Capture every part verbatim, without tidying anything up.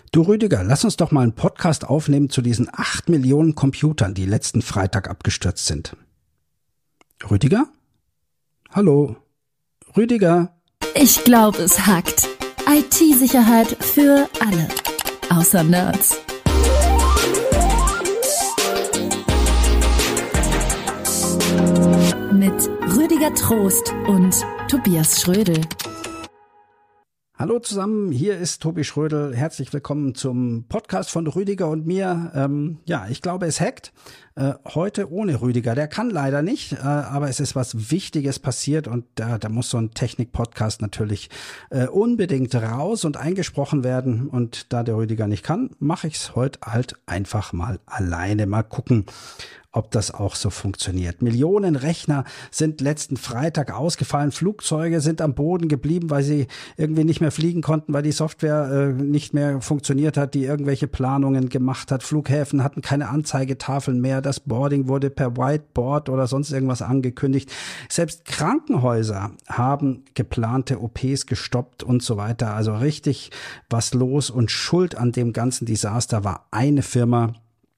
Du Rüdiger, lass uns doch mal einen Podcast aufnehmen zu diesen acht Millionen Computern, die letzten Freitag abgestürzt sind. Rüdiger? Hallo? Rüdiger? Ich glaube, es hackt. I T-Sicherheit für alle. Außer Nerds. Mit Rüdiger Trost und Tobias Schrödel. Hallo zusammen, hier ist Tobi Schrödel. Herzlich willkommen zum Podcast von Rüdiger und mir. Ähm, ja, ich glaube, es hackt. Äh, heute ohne Rüdiger. Der kann leider nicht, äh, aber es ist was Wichtiges passiert und da, da muss so ein Technik-Podcast natürlich äh, unbedingt raus und eingesprochen werden. Und da der Rüdiger nicht kann, mache ich es heute halt einfach mal alleine. Mal gucken, ob das auch so funktioniert. Millionen Rechner sind letzten Freitag ausgefallen. Flugzeuge sind am Boden geblieben, weil sie irgendwie nicht mehr fliegen konnten, weil die Software äh, nicht mehr funktioniert hat, die irgendwelche Planungen gemacht hat. Flughäfen hatten keine Anzeigetafeln mehr. Das Boarding wurde per Whiteboard oder sonst irgendwas angekündigt. Selbst Krankenhäuser haben geplante O Ps gestoppt und so weiter. Also richtig was los, und schuld an dem ganzen Desaster war eine Firma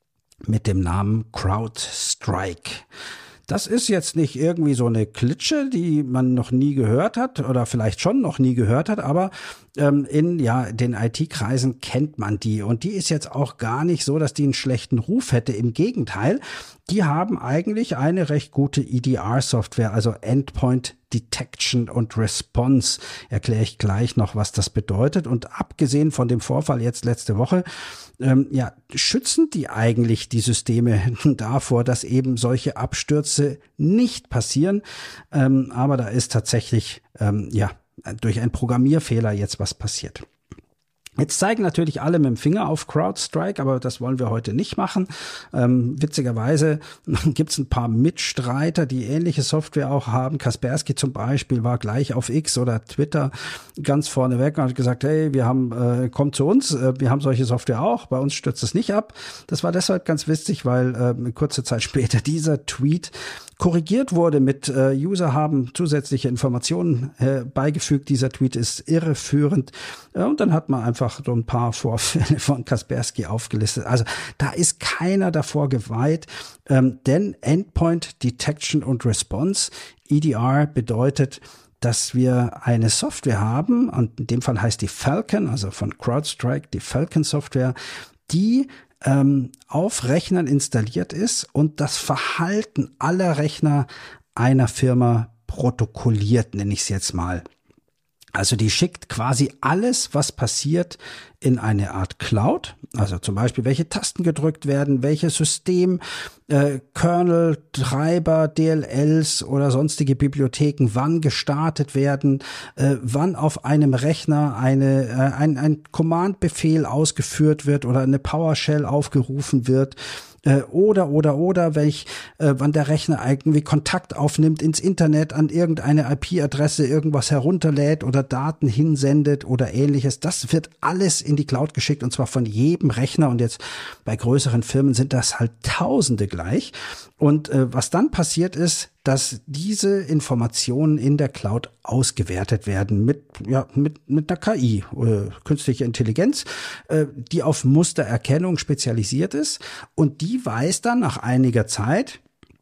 mit dem Namen CrowdStrike. Das ist jetzt nicht irgendwie so eine Klitsche, die man noch nie gehört hat oder vielleicht schon noch nie gehört hat, aber ähm, in ja den I T-Kreisen kennt man die, und die ist jetzt auch gar nicht so, dass die einen schlechten Ruf hätte. Im Gegenteil, die haben eigentlich eine recht gute E D R-Software, also Endpoint Detection und Response. Erkläre ich gleich noch, was das bedeutet. Und abgesehen von dem Vorfall jetzt letzte Woche, ähm, ja, schützen die eigentlich die Systeme davor, dass eben solche Abstürze nicht passieren. Ähm, aber da ist tatsächlich, ähm, ja, durch einen Programmierfehler jetzt was passiert. Jetzt zeigen natürlich alle mit dem Finger auf CrowdStrike, aber das wollen wir heute nicht machen. Ähm, witzigerweise gibt es ein paar Mitstreiter, die ähnliche Software auch haben. Kaspersky zum Beispiel war gleich auf X oder Twitter ganz vorne weg und hat gesagt, hey, wir haben, äh, kommt zu uns, äh, wir haben solche Software auch, bei uns stürzt es nicht ab. Das war deshalb ganz witzig, weil äh, kurze Zeit später dieser Tweet korrigiert wurde mit äh, User haben zusätzliche Informationen äh, beigefügt. Dieser Tweet ist irreführend. Ja, und dann hat man einfach so ein paar Vorfälle von Kaspersky aufgelistet. Also da ist keiner davor geweiht, ähm, denn Endpoint Detection und Response, E D R, bedeutet, dass wir eine Software haben, und in dem Fall heißt die Falcon, also von CrowdStrike, die Falcon-Software, die ähm, auf Rechnern installiert ist und das Verhalten aller Rechner einer Firma protokolliert, nenne ich es jetzt mal. Also die schickt quasi alles, was passiert, in eine Art Cloud. Also zum Beispiel, welche Tasten gedrückt werden, welche System, äh, Kernel, Treiber, D L Ls oder sonstige Bibliotheken wann gestartet werden, äh, wann auf einem Rechner eine äh, ein, ein Command-Befehl ausgeführt wird oder eine PowerShell aufgerufen wird. Äh, oder, oder, oder, welch, äh, wann der Rechner irgendwie Kontakt aufnimmt ins Internet, an irgendeine I P-Adresse irgendwas herunterlädt oder Daten hinsendet oder ähnliches. Das wird alles in die Cloud geschickt, und zwar von jedem Rechner. Und jetzt bei größeren Firmen sind das halt Tausende gleich. Und äh, was dann passiert ist, dass diese Informationen in der Cloud ausgewertet werden mit ja mit mit einer K I, äh, künstliche Intelligenz, äh, die auf Mustererkennung spezialisiert ist, und die weiß dann nach einiger Zeit,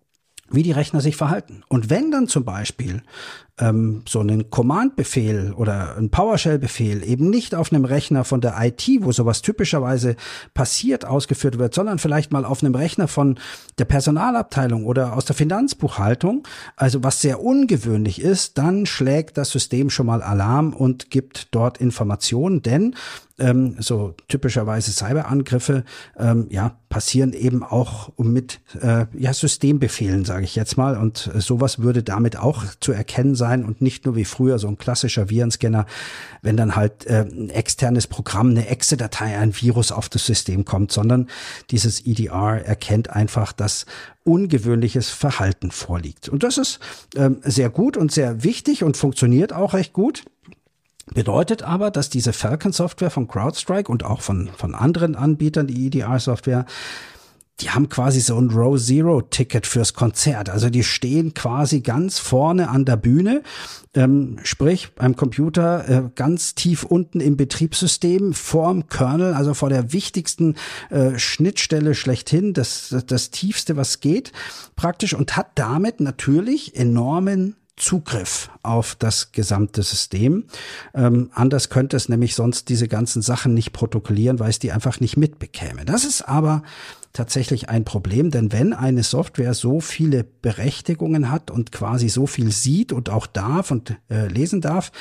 wie die Rechner sich verhalten. Und wenn dann zum Beispiel ähm, so ein Command-Befehl oder ein PowerShell-Befehl eben nicht auf einem Rechner von der I T, wo sowas typischerweise passiert, ausgeführt wird, sondern vielleicht mal auf einem Rechner von der Personalabteilung oder aus der Finanzbuchhaltung, also was sehr ungewöhnlich ist, dann schlägt das System schon mal Alarm und gibt dort Informationen, denn ähm, so typischerweise Cyberangriffe ähm, ja passieren eben auch mit äh, ja Systembefehlen, sage ich jetzt mal, und äh, sowas würde damit auch zu erkennen sein und nicht nur wie früher so ein klassischer Virenscanner, wenn dann halt äh, ein externes Programm, eine Exe-Datei, ein Virus auf das System kommt, sondern dieses E D R erkennt einfach, dass ungewöhnliches Verhalten vorliegt. Und das ist ähm, sehr gut und sehr wichtig und funktioniert auch recht gut. Bedeutet aber, dass diese Falcon-Software von CrowdStrike und auch von, von anderen Anbietern, die E D R-Software, die haben quasi so ein Row-Zero-Ticket fürs Konzert. Also die stehen quasi ganz vorne an der Bühne, ähm, sprich beim Computer äh, ganz tief unten im Betriebssystem, vorm Kernel, also vor der wichtigsten äh, Schnittstelle schlechthin, das, das, das Tiefste, was geht praktisch, und hat damit natürlich enormen Zugriff auf das gesamte System. Ähm, anders könnte es nämlich sonst diese ganzen Sachen nicht protokollieren, weil es die einfach nicht mitbekäme. Das ist aber tatsächlich ein Problem, denn wenn eine Software so viele Berechtigungen hat und quasi so viel sieht und auch darf und äh, lesen darf,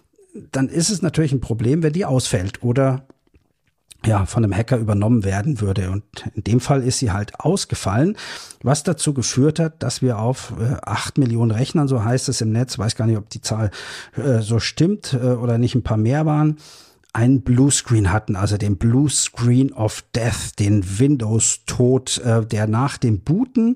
dann ist es natürlich ein Problem, wenn die ausfällt oder ja, von einem Hacker übernommen werden würde. Und in dem Fall ist sie halt ausgefallen, was dazu geführt hat, dass wir auf äh, acht Millionen Rechnern, so heißt es im Netz, weiß gar nicht, ob die Zahl äh, so stimmt äh, oder nicht ein paar mehr waren, einen Bluescreen hatten, also den Bluescreen of Death, den Windows-Tod, äh, der nach dem Booten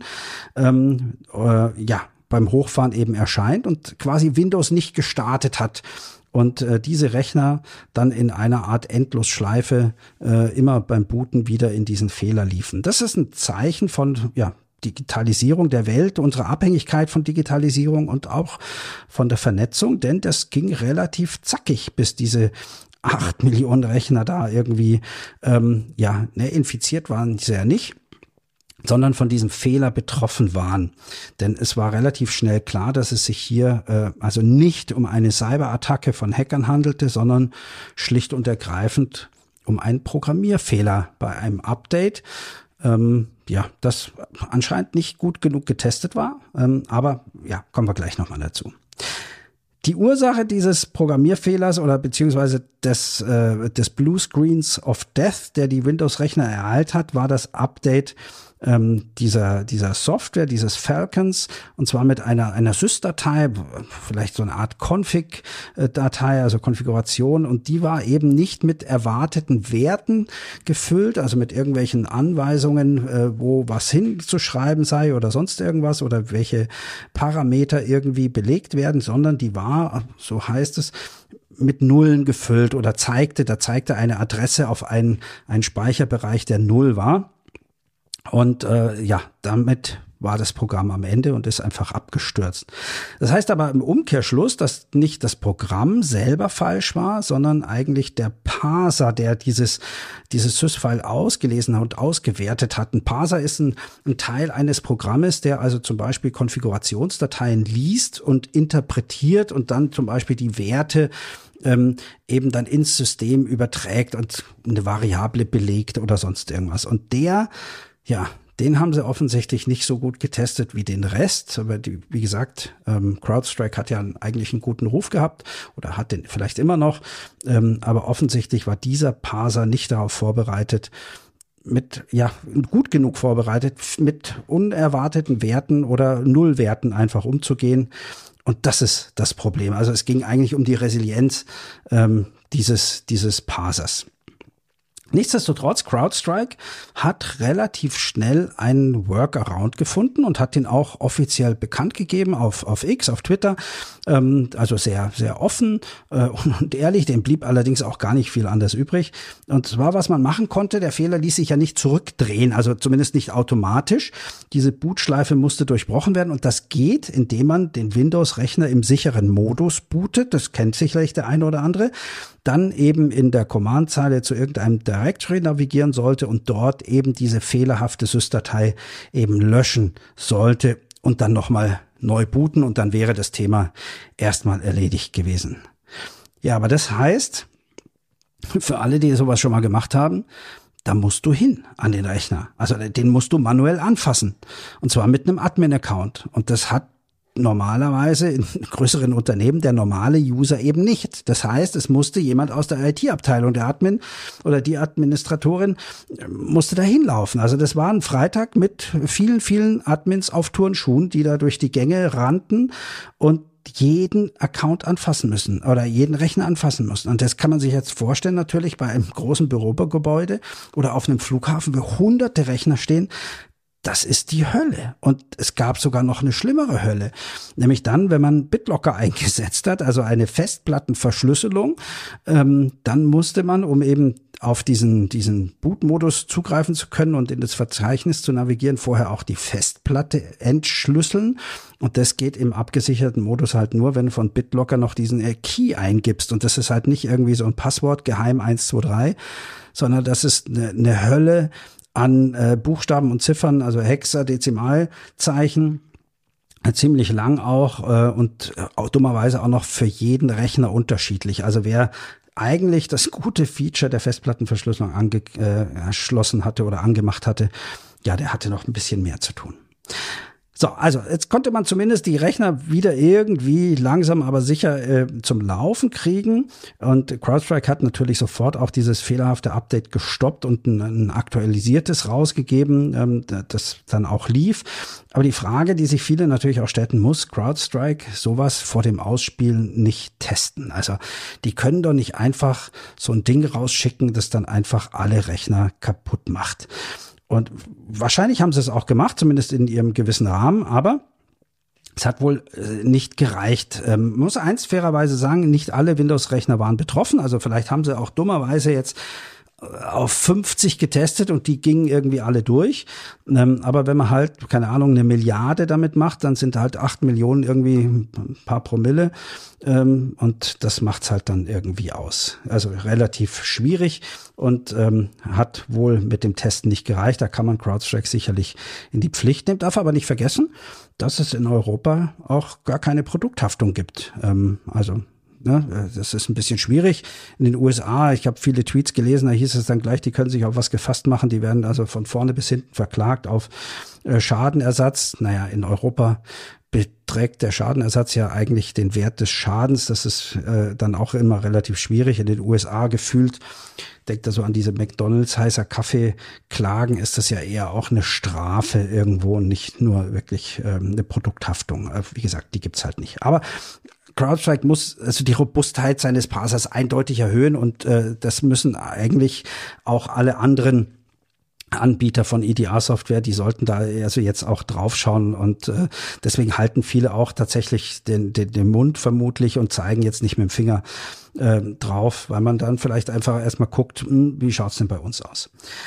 ähm, äh, ja beim Hochfahren eben erscheint und quasi Windows nicht gestartet hat. Und äh, diese Rechner dann in einer Art Endlosschleife äh, immer beim Booten wieder in diesen Fehler liefen. Das ist ein Zeichen von ja Digitalisierung der Welt, unserer Abhängigkeit von Digitalisierung und auch von der Vernetzung, denn das ging relativ zackig, bis diese acht Millionen Rechner da irgendwie ähm, ja ne, infiziert waren sie ja nicht, sondern von diesem Fehler betroffen waren. Denn es war relativ schnell klar, dass es sich hier äh, also nicht um eine Cyberattacke von Hackern handelte, sondern schlicht und ergreifend um einen Programmierfehler bei einem Update, ähm, ja, das anscheinend nicht gut genug getestet war. Ähm, aber ja, kommen wir gleich nochmal dazu. Die Ursache dieses Programmierfehlers oder beziehungsweise des, äh, des Bluescreens of Death, der die Windows-Rechner ereilt hat, war das Update ähm, dieser, dieser Software, dieses Falcons, und zwar mit einer, einer Sys-Datei, vielleicht so eine Art Config-Datei, also Konfiguration, und die war eben nicht mit erwarteten Werten gefüllt, also mit irgendwelchen Anweisungen, äh, wo was hinzuschreiben sei oder sonst irgendwas oder welche Parameter irgendwie belegt werden, sondern die war, so heißt es, mit Nullen gefüllt oder zeigte, da zeigte eine Adresse auf einen, einen Speicherbereich, der Null war. Und äh, ja, damit war das Programm am Ende und ist einfach abgestürzt. Das heißt aber im Umkehrschluss, dass nicht das Programm selber falsch war, sondern eigentlich der Parser, der dieses dieses Sys-File ausgelesen und ausgewertet hat. Ein Parser ist ein, ein Teil eines Programmes, der also zum Beispiel Konfigurationsdateien liest und interpretiert und dann zum Beispiel die Werte ähm, eben dann ins System überträgt und eine Variable belegt oder sonst irgendwas. Und der Ja, den haben sie offensichtlich nicht so gut getestet wie den Rest. Aber die, wie gesagt, ähm, CrowdStrike hat ja eigentlich einen guten Ruf gehabt oder hat den vielleicht immer noch. Ähm, aber offensichtlich war dieser Parser nicht darauf vorbereitet, mit, ja, gut genug vorbereitet, mit unerwarteten Werten oder Nullwerten einfach umzugehen. Und das ist das Problem. Also es ging eigentlich um die Resilienz ähm, dieses, dieses Parsers. Nichtsdestotrotz, CrowdStrike hat relativ schnell einen Workaround gefunden und hat den auch offiziell bekannt gegeben auf, auf X, auf Twitter. Ähm, also sehr, sehr offen äh, und ehrlich. Dem blieb allerdings auch gar nicht viel anders übrig. Und zwar, was man machen konnte, der Fehler ließ sich ja nicht zurückdrehen, also zumindest nicht automatisch. Diese Bootschleife musste durchbrochen werden und das geht, indem man den Windows-Rechner im sicheren Modus bootet. Das kennt sicherlich der eine oder andere. Dann eben in der Command-Zeile zu irgendeinem Directory navigieren sollte und dort eben diese fehlerhafte Sys-Datei eben löschen sollte und dann nochmal neu booten und dann wäre das Thema erstmal erledigt gewesen. Ja, aber das heißt, für alle, die sowas schon mal gemacht haben, da musst du hin an den Rechner. Also den musst du manuell anfassen und zwar mit einem Admin-Account und das hat normalerweise in größeren Unternehmen der normale User eben nicht. Das heißt, es musste jemand aus der I T-Abteilung, der Admin oder die Administratorin, musste da hinlaufen. Also das war ein Freitag mit vielen, vielen Admins auf Turnschuhen, die da durch die Gänge rannten und jeden Account anfassen müssen oder jeden Rechner anfassen müssen. Und das kann man sich jetzt vorstellen, natürlich bei einem großen Bürogebäude oder auf einem Flughafen, wo hunderte Rechner stehen. Das ist die Hölle. Und es gab sogar noch eine schlimmere Hölle. Nämlich dann, wenn man BitLocker eingesetzt hat, also eine Festplattenverschlüsselung, ähm, dann musste man, um eben auf diesen, diesen Boot-Modus zugreifen zu können und in das Verzeichnis zu navigieren, vorher auch die Festplatte entschlüsseln. Und das geht im abgesicherten Modus halt nur, wenn du von BitLocker noch diesen Key eingibst. Und das ist halt nicht irgendwie so ein Passwort, geheim eins zwei drei, sondern das ist eine, eine Hölle an äh, Buchstaben und Ziffern, also Hexadezimalzeichen. Ziemlich lang auch äh, und äh, dummerweise auch noch für jeden Rechner unterschiedlich. Also wer eigentlich das gute Feature der Festplattenverschlüsselung angeschlossen äh, hatte oder angemacht hatte, ja, der hatte noch ein bisschen mehr zu tun. So, also jetzt konnte man zumindest die Rechner wieder irgendwie langsam, aber sicher äh, zum Laufen kriegen. Und CrowdStrike hat natürlich sofort auch dieses fehlerhafte Update gestoppt und ein, ein aktualisiertes rausgegeben, ähm, das dann auch lief. Aber die Frage, die sich viele natürlich auch stellen, muss CrowdStrike sowas vor dem Ausspielen nicht testen? Also die können doch nicht einfach so ein Ding rausschicken, das dann einfach alle Rechner kaputt macht. Und wahrscheinlich haben sie es auch gemacht, zumindest in ihrem gewissen Rahmen, aber es hat wohl äh, nicht gereicht. Ähm, man muss eins fairerweise sagen, nicht alle Windows-Rechner waren betroffen. Also vielleicht haben sie auch dummerweise jetzt auf fünfzig getestet und die gingen irgendwie alle durch. Ähm, aber wenn man halt, keine Ahnung, eine Milliarde damit macht, dann sind halt acht Millionen irgendwie ein paar Promille. Ähm, und das macht's halt dann irgendwie aus. Also relativ schwierig und ähm, hat wohl mit dem Testen nicht gereicht. Da kann man CrowdStrike sicherlich in die Pflicht nehmen. Darf aber nicht vergessen, dass es in Europa auch gar keine Produkthaftung gibt. Ähm, also das ist ein bisschen schwierig. In den U S A, ich habe viele Tweets gelesen, da hieß es dann gleich, die können sich auf was gefasst machen. Die werden also von vorne bis hinten verklagt auf Schadenersatz. Naja, in Europa beträgt der Schadenersatz ja eigentlich den Wert des Schadens. Das ist äh, dann auch immer relativ schwierig. In den U S A gefühlt, denkt er so an diese McDonald's heißer Kaffee-Klagen, ist das ja eher auch eine Strafe irgendwo und nicht nur wirklich ähm, eine Produkthaftung. Äh, wie gesagt, die gibt's halt nicht. Aber CrowdStrike muss also die Robustheit seines Parsers eindeutig erhöhen und äh, das müssen eigentlich auch alle anderen Anbieter von E D R-Software, die sollten da also jetzt auch draufschauen und äh, deswegen halten viele auch tatsächlich den, den, den Mund vermutlich und zeigen jetzt nicht mit dem Finger äh, drauf, weil man dann vielleicht einfach erstmal guckt, mh, wie schaut's denn bei uns aus?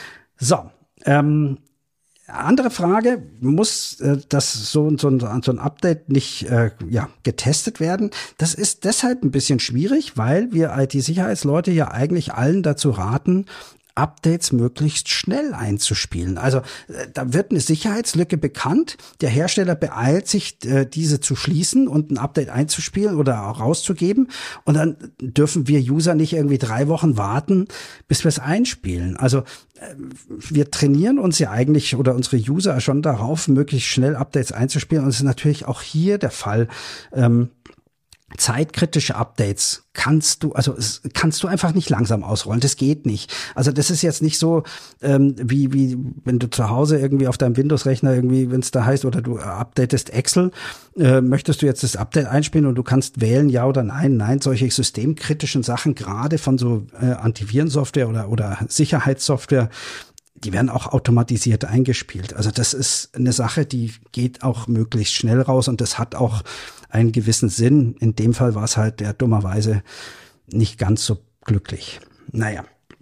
So, ähm, andere Frage, muss äh, das so, so, so ein Update nicht äh, ja, getestet werden? Das ist deshalb ein bisschen schwierig, weil wir I T-Sicherheitsleute ja eigentlich allen dazu raten, Updates möglichst schnell einzuspielen. Also äh, da wird eine Sicherheitslücke bekannt, der Hersteller beeilt sich, äh, diese zu schließen und ein Update einzuspielen oder auch rauszugeben und dann dürfen wir User nicht irgendwie drei Wochen warten, bis wir es einspielen. Also äh, wir trainieren uns ja eigentlich oder unsere User schon darauf, möglichst schnell Updates einzuspielen und es ist natürlich auch hier der Fall. Ähm, Zeitkritische Updates kannst du, also kannst du einfach nicht langsam ausrollen. Das geht nicht. Also das ist jetzt nicht so ähm, wie wie wenn du zu Hause irgendwie auf deinem Windows-Rechner irgendwie, wenn es da heißt, oder du updatest Excel, äh, möchtest du jetzt das Update einspielen und du kannst wählen, ja oder nein. Nein, solche systemkritischen Sachen, gerade von so äh, Antivirensoftware oder oder Sicherheitssoftware, die werden auch automatisiert eingespielt. Also das ist eine Sache, die geht auch möglichst schnell raus und das hat auch einen gewissen Sinn. In dem Fall war es halt der dummerweise nicht ganz so glücklich. Naja.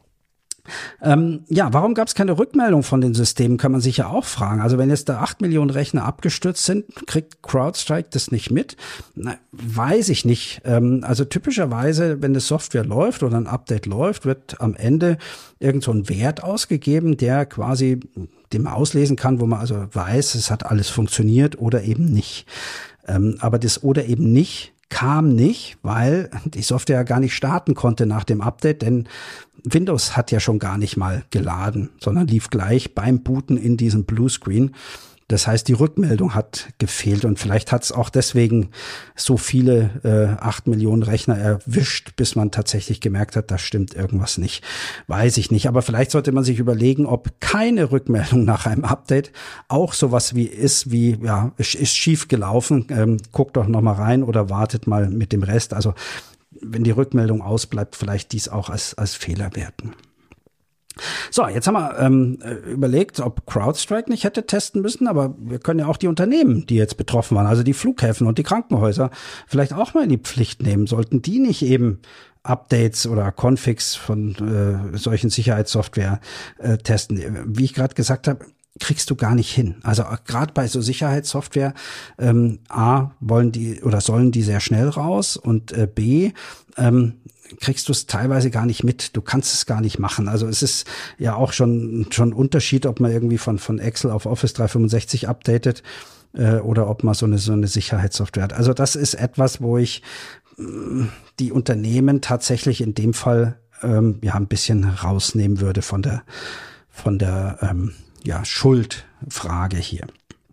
Ähm, ja, warum gab es keine Rückmeldung von den Systemen, kann man sich ja auch fragen. Also wenn jetzt da acht Millionen Rechner abgestürzt sind, kriegt CrowdStrike das nicht mit? Na, weiß ich nicht. Ähm, also typischerweise, wenn eine Software läuft oder ein Update läuft, wird am Ende irgend so ein Wert ausgegeben, der quasi den man auslesen kann, wo man also weiß, es hat alles funktioniert oder eben nicht. Ähm, aber das oder eben nicht kam nicht, weil die Software gar nicht starten konnte nach dem Update, denn Windows hat ja schon gar nicht mal geladen, sondern lief gleich beim Booten in diesem Bluescreen. Das heißt, die Rückmeldung hat gefehlt und vielleicht hat es auch deswegen so viele äh, acht Millionen Rechner erwischt, bis man tatsächlich gemerkt hat, da stimmt irgendwas nicht. Weiß ich nicht, aber vielleicht sollte man sich überlegen, ob keine Rückmeldung nach einem Update auch sowas wie ist, wie, ja, ist, ist schief gelaufen, ähm, guckt doch noch mal rein oder wartet mal mit dem Rest. Also wenn die Rückmeldung ausbleibt, vielleicht dies auch als, als Fehler werten. So, jetzt haben wir ähm, überlegt, ob CrowdStrike nicht hätte testen müssen, aber wir können ja auch die Unternehmen, die jetzt betroffen waren, also die Flughäfen und die Krankenhäuser, vielleicht auch mal in die Pflicht nehmen. Sollten die nicht eben Updates oder Configs von äh, solchen Sicherheitssoftware äh, testen? Wie ich gerade gesagt habe, kriegst du gar nicht hin. Also gerade bei so Sicherheitssoftware, ähm, A, wollen die oder sollen die sehr schnell raus und äh, B, ähm, kriegst du es teilweise gar nicht mit. Du kannst es gar nicht machen. Also es ist ja auch schon schon ein Unterschied, ob man irgendwie von von Excel auf Office dreihundertfünfundsechzig updatet äh, oder ob man so eine so eine Sicherheitssoftware hat. Also das ist etwas, wo ich mh, die Unternehmen tatsächlich in dem Fall ähm, ja ein bisschen rausnehmen würde von der von der ähm, ja Schuldfrage hier.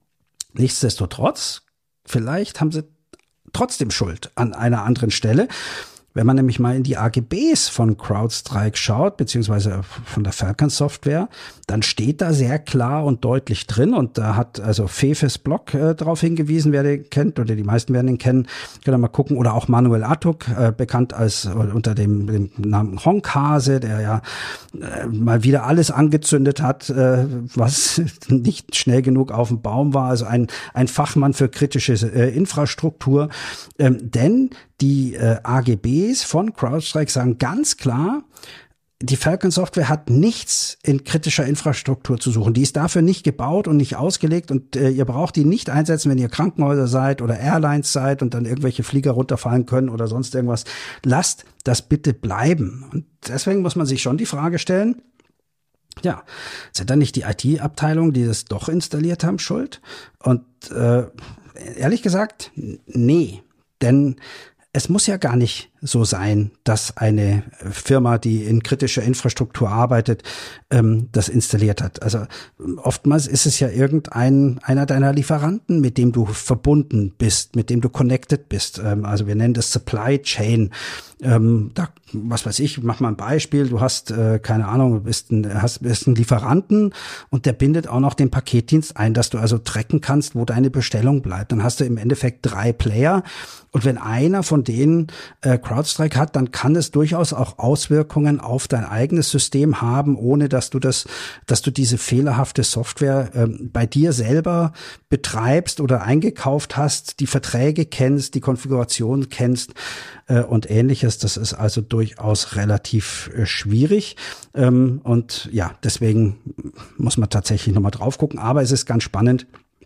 Nichtsdestotrotz, vielleicht haben sie trotzdem Schuld an einer anderen Stelle. Wenn man nämlich mal in die A G Bs von CrowdStrike schaut, beziehungsweise von der Falcon Software, dann steht da sehr klar und deutlich drin, und da hat also Fefes Blog äh, darauf hingewiesen, wer den kennt, oder die meisten werden ihn kennen, können wir mal gucken, oder auch Manuel Attuk, äh, bekannt als äh, unter dem, dem Namen Honkhase, der ja äh, mal wieder alles angezündet hat, äh, was nicht schnell genug auf dem Baum war, also ein, ein Fachmann für kritische äh, Infrastruktur, ähm, denn die äh, A G Bs von CrowdStrike sagen ganz klar, die Falcon Software hat nichts in kritischer Infrastruktur zu suchen. Die ist dafür nicht gebaut und nicht ausgelegt, und äh, ihr braucht die nicht einsetzen, wenn ihr Krankenhäuser seid oder Airlines seid und dann irgendwelche Flieger runterfallen können oder sonst irgendwas. Lasst das bitte bleiben. Und deswegen muss man sich schon die Frage stellen, ja, sind dann nicht die I T-Abteilungen, die das doch installiert haben, schuld? Und äh, ehrlich gesagt, nee, denn es muss ja gar nicht so sein, dass eine Firma, die in kritischer Infrastruktur arbeitet, ähm, das installiert hat. Also oftmals ist es ja irgendein einer deiner Lieferanten, mit dem du verbunden bist, mit dem du connected bist. Ähm, also wir nennen das Supply Chain. Ähm, da, was weiß ich, mach mal ein Beispiel. Du hast, äh, keine Ahnung, du bist ein, hast, bist ein Lieferanten, und der bindet auch noch den Paketdienst ein, dass du also tracken kannst, wo deine Bestellung bleibt. Dann hast du im Endeffekt drei Player. Und wenn einer von denen äh, CrowdStrike hat, dann kann es durchaus auch Auswirkungen auf dein eigenes System haben, ohne dass du das, dass du diese fehlerhafte Software ähm, bei dir selber betreibst oder eingekauft hast, die Verträge kennst, die Konfiguration kennst äh, und Ähnliches. Das ist also durchaus relativ äh, schwierig. Ähm, und ja, deswegen muss man tatsächlich nochmal drauf gucken. Aber es ist ganz spannend,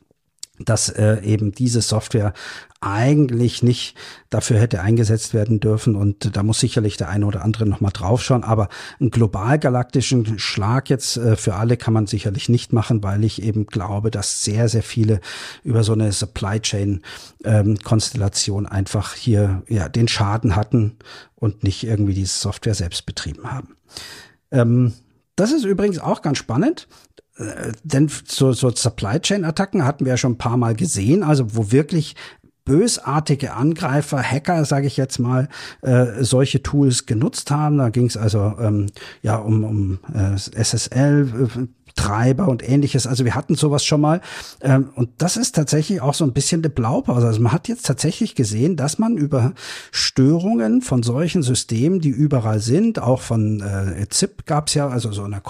dass äh, eben diese Software eigentlich nicht dafür hätte eingesetzt werden dürfen, und da muss sicherlich der eine oder andere noch mal draufschauen, aber einen global-galaktischen Schlag jetzt äh, für alle kann man sicherlich nicht machen, weil ich eben glaube, dass sehr, sehr viele über so eine Supply Chain ähm, Konstellation einfach hier ja den Schaden hatten und nicht irgendwie diese Software selbst betrieben haben. Ähm, das ist übrigens auch ganz spannend. Äh, denn so, so Supply-Chain-Attacken hatten wir ja schon ein paar Mal gesehen, also wo wirklich bösartige Angreifer, Hacker, sage ich jetzt mal, äh, solche Tools genutzt haben. Da ging es also ähm, ja um, um äh, S S L, äh, Treiber und Ähnliches. Also wir hatten sowas schon mal. Ähm, und das ist tatsächlich auch so ein bisschen eine Blaupause. Also man hat jetzt tatsächlich gesehen, dass man über Störungen von solchen Systemen, die überall sind, auch von äh, ZIP gab es ja, also so eine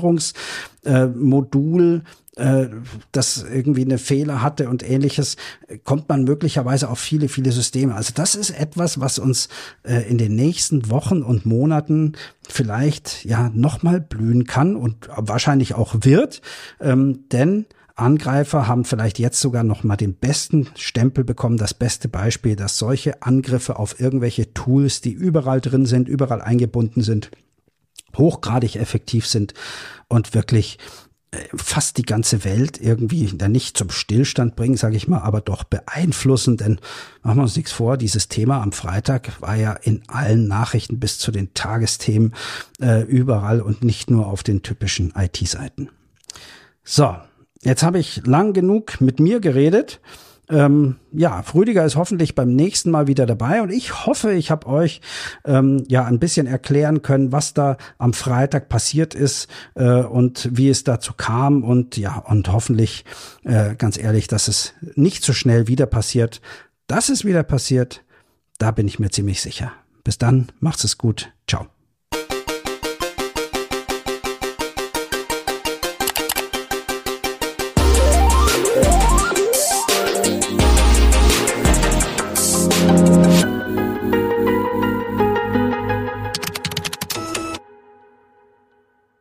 Komprimierungsmodul, äh, das irgendwie eine Fehler hatte und Ähnliches, kommt man möglicherweise auf viele, viele Systeme. Also das ist etwas, was uns äh, in den nächsten Wochen und Monaten vielleicht ja nochmal blühen kann und wahrscheinlich auch wird, ähm, denn Angreifer haben vielleicht jetzt sogar noch mal den besten Stempel bekommen, das beste Beispiel, dass solche Angriffe auf irgendwelche Tools, die überall drin sind, überall eingebunden sind, hochgradig effektiv sind und wirklich fast die ganze Welt irgendwie dann nicht zum Stillstand bringen, sage ich mal, aber doch beeinflussen, denn machen wir uns nichts vor, dieses Thema am Freitag war ja in allen Nachrichten bis zu den Tagesthemen äh, überall und nicht nur auf den typischen I T-Seiten. So, jetzt habe ich lang genug mit mir geredet. Ähm, ja, Rüdiger ist hoffentlich beim nächsten Mal wieder dabei, und ich hoffe, ich habe euch ähm, ja ein bisschen erklären können, was da am Freitag passiert ist äh, und wie es dazu kam, und ja, und hoffentlich, äh, ganz ehrlich, dass es nicht so schnell wieder passiert. Dass es wieder passiert, da bin ich mir ziemlich sicher. Bis dann, macht's es gut. Ciao.